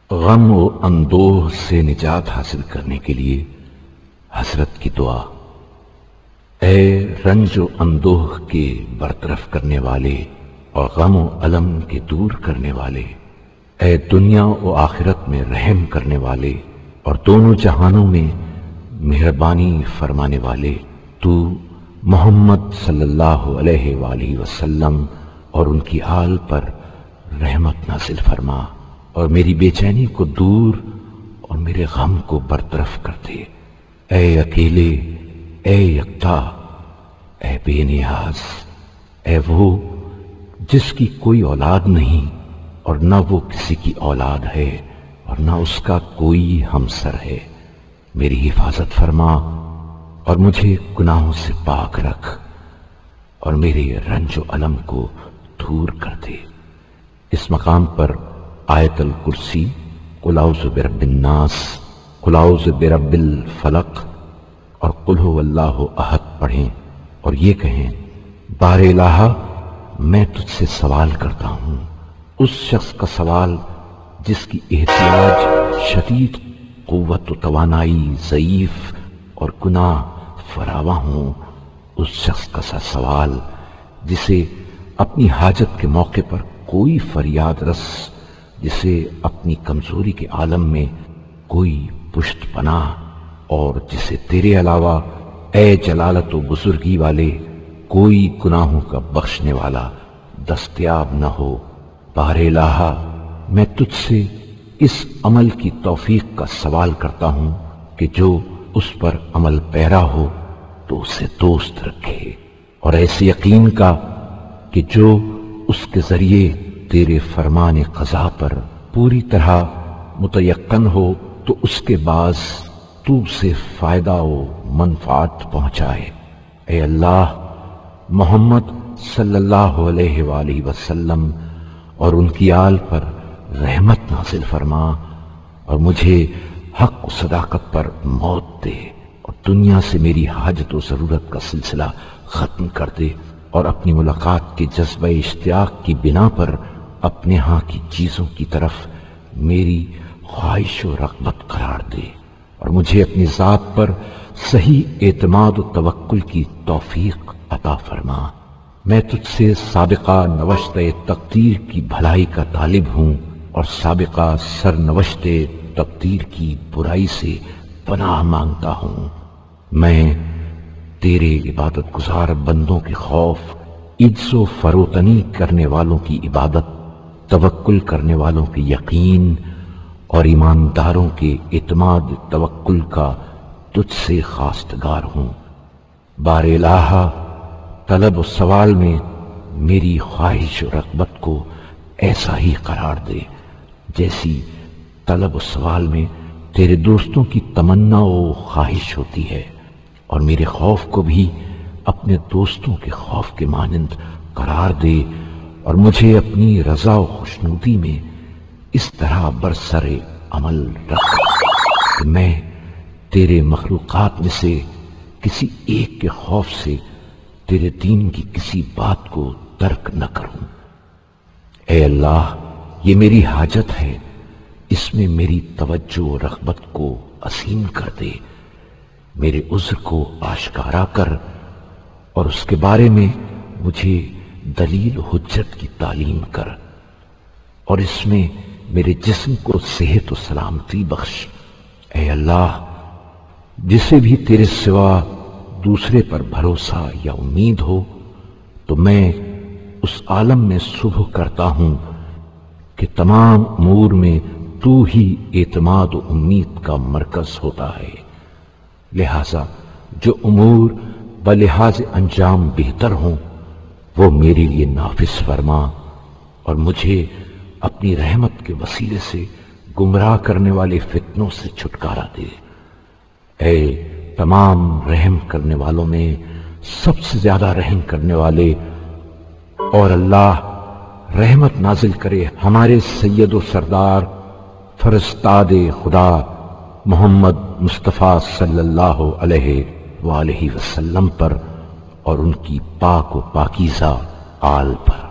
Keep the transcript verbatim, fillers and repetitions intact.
غم و اندوہ سے نجات حاصل کرنے کے لیے حضرت کی دعا۔ اے رنج و اندوہ کے برطرف کرنے والے اور غم و الم کے دور کرنے والے، اے دنیا و آخرت میں رحم کرنے والے اور دونوں جہانوں میں مہربانی فرمانے والے، تو محمد صلی اللہ علیہ وآلہ وسلم اور ان کی آل پر رحمت نازل فرما اور میری بے چینی کو دور اور میرے غم کو برطرف کر دے۔ اے اکیلے، اے یکتا، اے بے نیاز، اے وہ جس کی کوئی اولاد نہیں اور نہ وہ کسی کی اولاد ہے اور نہ اس کا کوئی ہمسر ہے، میری حفاظت فرما اور مجھے گناہوں سے پاک رکھ اور میرے رنج و الم کو دور کر دے۔ اس مقام پر آیت الکرسی، قل اعوذ برب الناس، قل اعوذ برب الفلق اور قل هو اللہ احد پڑھیں اور یہ کہیں، بار الہ میں تجھ سے سوال کرتا ہوں، اس شخص کا سوال جس کی احتیاج شدید قوت و توانائی ضعیف اور گناہ فراواں ہوں، اس شخص کا سا سوال جسے اپنی حاجت کے موقع پر کوئی فریاد رس، جسے اپنی کمزوری کے عالم میں کوئی پشت پناہ اور جسے تیرے علاوہ اے جلالت و بزرگی والے کوئی گناہوں کا بخشنے والا دستیاب نہ ہو۔ بار الہ میں تجھ سے اس عمل کی توفیق کا سوال کرتا ہوں کہ جو اس پر عمل پیرا ہو تو اسے دوست رکھے، اور ایسے یقین کا کہ جو اس کے ذریعے تیرے فرمان قضا پر پوری طرح متیقن ہو تو اس کے باعث تو اسے فائدہ و منفعت پہنچائے۔ اے اللہ، محمد صلی اللہ علیہ وآلہ وسلم اور ان کی آل پر رحمت نازل فرما اور مجھے حق و صداقت پر موت دے اور دنیا سے میری حاجت و ضرورت کا سلسلہ ختم کر دے اور اپنی ملاقات کے جذبہ اشتیاق کی بنا پر اپنے ہاں کی چیزوں کی طرف میری خواہش و رغبت قرار دے اور مجھے اپنی ذات پر صحیح اعتماد و توکل کی توفیق عطا فرما۔ میں تجھ سے سابقہ نوشتہ تقدیر کی بھلائی کا طالب ہوں اور سابقہ سرنوشت تقدیر کی برائی سے پناہ مانگتا ہوں۔ میں تیرے عبادت گزار بندوں کے خوف، عجز و فروتنی کرنے والوں کی عبادت، توکل کرنے والوں کے یقین اور ایمانداروں کے اعتماد توکل کا تجھ سے خواستگار ہوں۔ بار الہ طلب و سوال میں میری خواہش و رغبت کو ایسا ہی قرار دے جیسی طلب و سوال میں تیرے دوستوں کی تمنا و خواہش ہوتی ہے، اور میرے خوف کو بھی اپنے دوستوں کے خوف کے مانند قرار دے اور مجھے اپنی رضا و خوشنودی میں اس طرح برسر عمل رکھ کہ میں تیرے مخلوقات میں سے کسی ایک کے خوف سے تیرے دین کی کسی بات کو ترک نہ کروں۔ اے اللہ، یہ میری حاجت ہے، اس میں میری توجہ و رغبت کو عظیم کر دے، میرے عذر کو آشکارا کر اور اس کے بارے میں مجھے دلیل و حجت کی تعلیم کر، اور اس میں میرے جسم کو صحت و سلامتی بخش۔ اے اللہ، جسے بھی تیرے سوا دوسرے پر بھروسہ یا امید ہو تو میں اس عالم میں صبح کرتا ہوں کہ تمام امور میں تو ہی اعتماد و امید کا مرکز ہوتا ہے، لہذا جو امور بلحاظ انجام بہتر ہوں وہ میرے لیے نافذ فرما اور مجھے اپنی رحمت کے وسیلے سے گمراہ کرنے والے فتنوں سے چھٹکارا دے۔ اے تمام رحم کرنے والوں میں سب سے زیادہ رحم کرنے والے، اور اللہ رحمت نازل کرے ہمارے سید و سردار فرستاد خدا محمد مصطفیٰ صلی اللہ علیہ وآلہ وسلم پر اور ان کی پاک و پاکیزہ آل پر۔